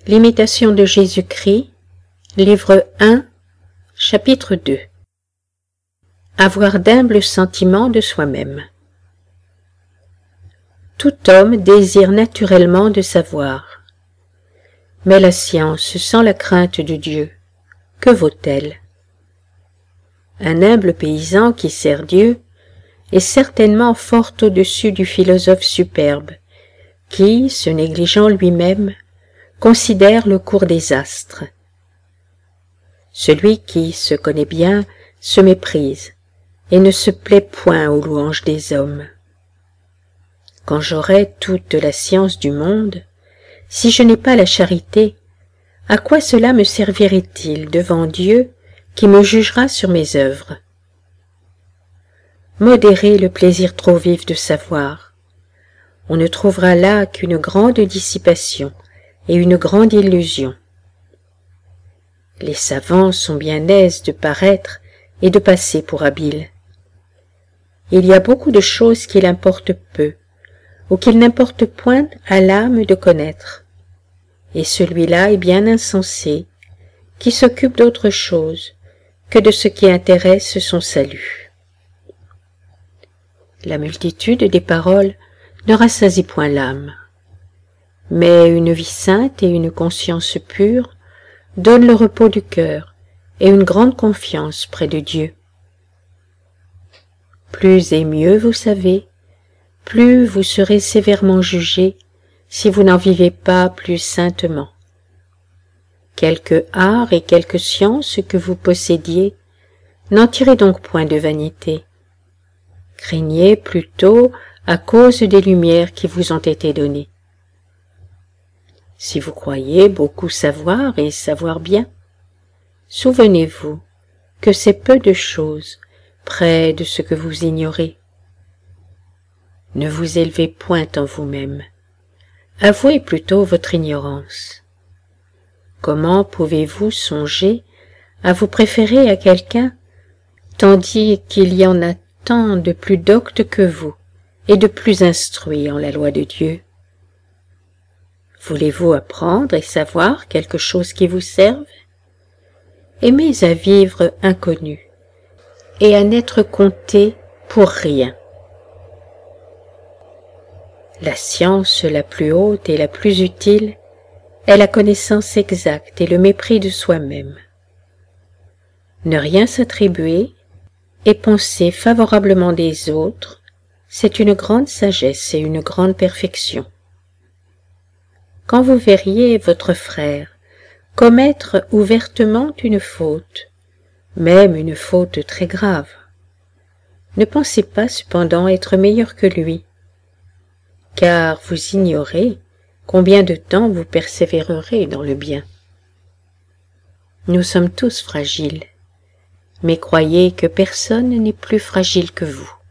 L'imitation de Jésus-Christ, livre 1, chapitre 2. Avoir d'humbles sentiments de soi-même. Tout homme désire naturellement de savoir. Mais la science, sans la crainte de Dieu, que vaut-elle? Un humble paysan qui sert Dieu est certainement fort au-dessus du philosophe superbe, qui, se négligeant lui-même, considère le cours des astres. Celui qui se connaît bien se méprise et ne se plaît point aux louanges des hommes. Quand j'aurai toute la science du monde, si je n'ai pas la charité, à quoi cela me servirait-il devant Dieu qui me jugera sur mes œuvres? Modérez le plaisir trop vif de savoir. On ne trouvera là qu'une grande dissipation et une grande illusion. Les savants sont bien aises de paraître et de passer pour habiles. Il y a beaucoup de choses qu'il importe peu, ou qu'il n'importe point à l'âme de connaître, et celui-là est bien insensé, qui s'occupe d'autre chose que de ce qui intéresse son salut. La multitude des paroles ne rassasie point l'âme, mais une vie sainte et une conscience pure donnent le repos du cœur et une grande confiance près de Dieu. Plus et mieux vous savez, plus vous serez sévèrement jugé si vous n'en vivez pas plus saintement. Quelque art et quelque science que vous possédiez, n'en tirez donc point de vanité. Craignez plutôt à cause des lumières qui vous ont été données. Si vous croyez beaucoup savoir et savoir bien, souvenez-vous que c'est peu de choses près de ce que vous ignorez. Ne vous élevez point en vous-même, avouez plutôt votre ignorance. Comment pouvez-vous songer à vous préférer à quelqu'un, tandis qu'il y en a tant de plus doctes que vous et de plus instruits en la loi de Dieu? Voulez-vous apprendre et savoir quelque chose qui vous serve? Aimez à vivre inconnu et à n'être compté pour rien. La science la plus haute et la plus utile est la connaissance exacte et le mépris de soi-même. Ne rien s'attribuer et penser favorablement des autres, c'est une grande sagesse et une grande perfection. Quand vous verriez votre frère commettre ouvertement une faute, même une faute très grave, ne pensez pas cependant être meilleur que lui, car vous ignorez combien de temps vous persévérerez dans le bien. Nous sommes tous fragiles, mais croyez que personne n'est plus fragile que vous.